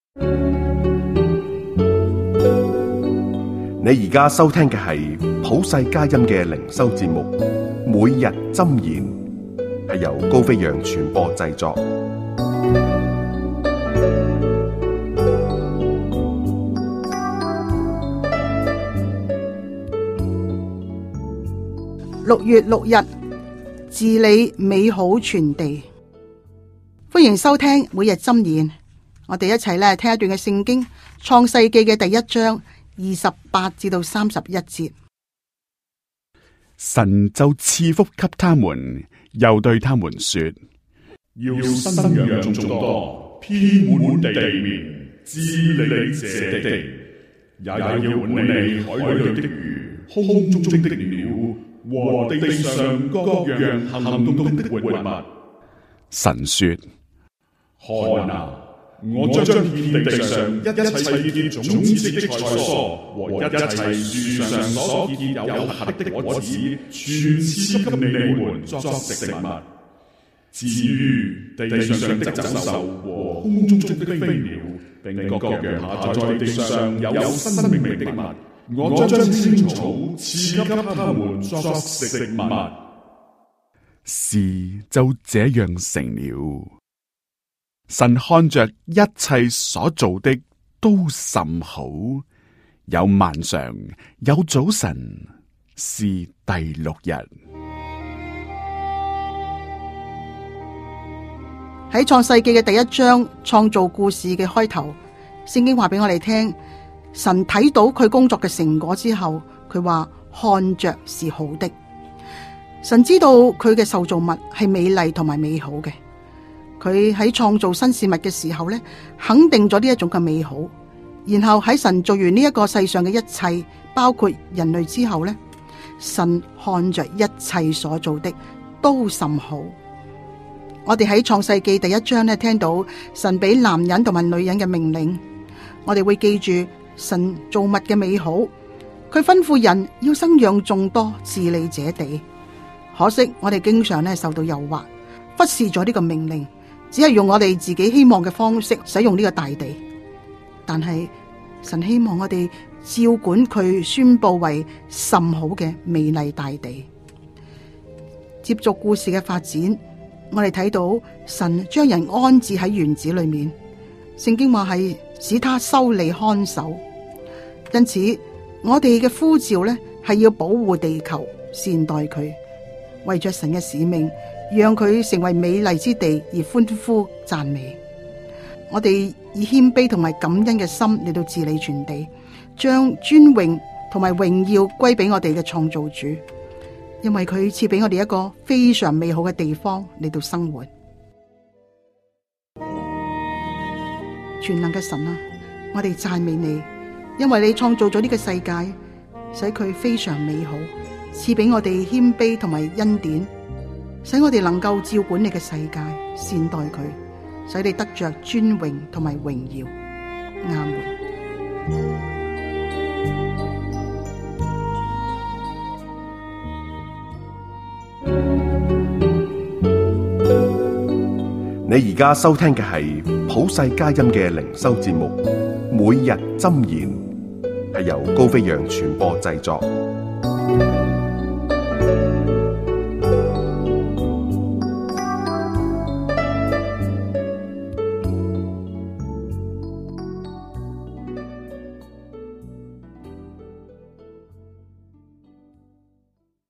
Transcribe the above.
你而家收聽嘅係普世佳音嘅靈修節目，每日箴言，係由高飛揚傳播製作。 6月6日，治理美好全地。歡迎收聽每日箴言。我哋一齊咧聽一段嘅聖經，創世記嘅第1章28至到31節。 神就賜福給他們，又對他們說： 要生養眾多，遍滿地面，治理這地，也要管理海裏的魚、空中的鳥和地上各樣行動的活物。 神說： 看啊，我將遍地上一切結種子的菜蔬和一切樹上所結有核的果子，全賜給你們作食物。至於地上的走獸和空中的飛鳥，並各樣下在地上有生命的物，我將青草賜給他們作食物。 事就這樣成了。神看着一切所做的都甚好，有晚上，有早晨，是第6日。 喺創世記嘅第1章創造故事嘅開頭，聖經話俾我哋聽，神睇到佢工作嘅成果之後，佢話看着是好的。神知道佢嘅受造物係美麗同埋美好嘅。佢喺創造新事物嘅時候呢，肯定咗呢一種嘅美好，然後喺神做完呢一個世上嘅一切，包括人類之後呢，神看着一切所做的都甚好。我哋喺創世記第1章呢，聽到神俾男人同埋女人嘅命令，我哋會記住神造物嘅美好。佢吩咐人要生養眾多，治理這地。可惜我哋經常呢受到誘惑，忽視咗呢個命令，只係用我哋自己希望嘅方式使用呢個大地。但係神希望我哋照管佢宣布為甚好嘅美麗大地。接續故事嘅發展，我哋睇到神將人安置喺園子裏面，聖經話係使他修理看守。因此我哋嘅呼召呢係要保護地球，善待佢，為着神嘅使命，讓佢成為美麗之地而歡呼讚美。我哋以謙卑同埋感恩嘅心嚟到治理全地，將尊榮同埋榮耀歸俾我哋嘅創造主，因為佢賜俾我哋一個非常美好嘅地方嚟到生活。全能嘅神啊，我哋讚美你，因為你創造咗呢個世界，使佢非常美好，賜俾我哋謙卑同埋恩典，使我哋能夠照管你嘅世界，善待佢，使你得着尊榮同埋榮耀。阿門。 你而家收聽嘅係普世佳音嘅靈修節目，每日箴言，係由高飛揚傳播製作。